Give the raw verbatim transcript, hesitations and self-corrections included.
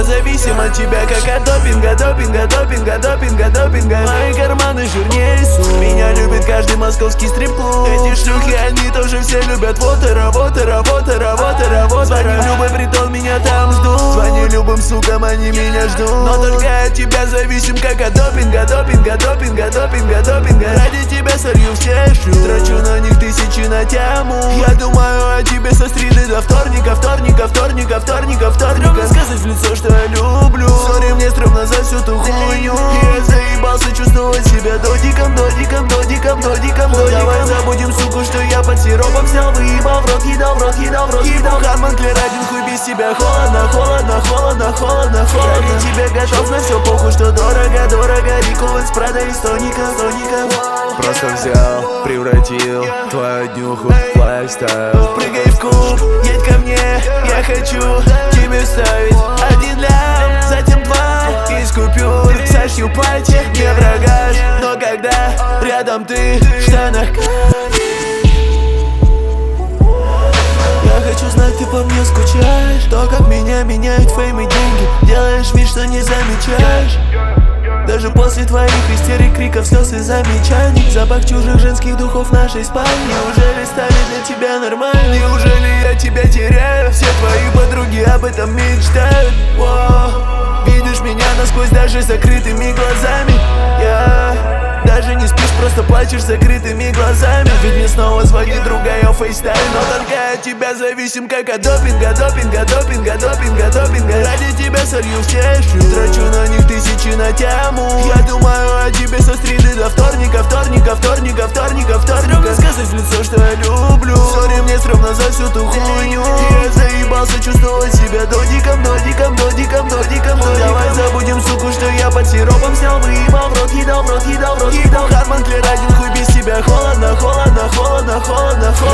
зависим от тебя, как от допинга, допинга, допинга, допинга, допинга. Мои карманы жирнее су. Меня любит каждый московский стрип-клуб. Эти шлюхи, они тоже все любят. Вот и работа, работа, работа, работа. Звоню в любой притон, меня там ждут. Звоню любым сукам, они меня ждут. Но только от тебя зависим, как от допинга, допинга, допинга, допинга, допинга. Ради тебя солью все шлю. Трачу на них тысячи на тему. Я думаю о тебе со среды до вторника, вторника, вторника, вторника, вторника. Стрёмно сказать в лицо, что я люблю. Сори, мне стрёмно за всю ту хуйню. Я заебался чувствовать себя додиком, додиком, додиком, додиком, додиком. Давай забудем, суку, что я под сиропом взял, выебал в рот, едал в рот, едал в рот, едал. Харман Клер, один хуй без тебя. Холодно, холодно, холодно, холодно, холодно. Ради тебя готов на все, похуй, что дорого, дорого. Рико из Прада и Соника, Соника. Просто взял, превратил твою днюху в лайфстайл. Прыгай в куб, едь ко мне, я хочу тебе вставить один лям, затем два из купюр. Сошью пальчик, не врагаш, но когда рядом ты в штанах. Я хочу знать, ты по мне скучаешь. То, как меня меняют фейм и деньги. Делаешь вид, что не замечаешь. Даже после твоих истерик, криков, слез и замечаний. Запах чужих женских духов в нашей спальне. Неужели стали для тебя нормально? Неужели я тебя теряю? Все твои подруги об этом мечтают. Воу. Видишь меня насквозь даже закрытыми глазами. Я даже не спишь, просто плачешь закрытыми глазами. Ведь мне снова звонит другая фейстайм. Но только от тебя зависим, как от допинга, допинга, допинга, допинга, допинга. Ради тебя солью все шлю. Трачу на них тысячи на тему. Я думаю о тебе со среды до вторника, вторника, вторника, вторника, вторника. Стрёмно сказать в лицо, что я люблю. Сори, мне стрёмно за всю ту хуйню. Я заебался чувствовать себя додиком, додиком, додиком, додиком, додиком. Давай забудем, суку, что я под сиропом взял, выебал в рот, едал в рот, едал в рот, едал. Харман Клер, один хуй без тебя. Холодно, холодно, холодно, холодно, холодно.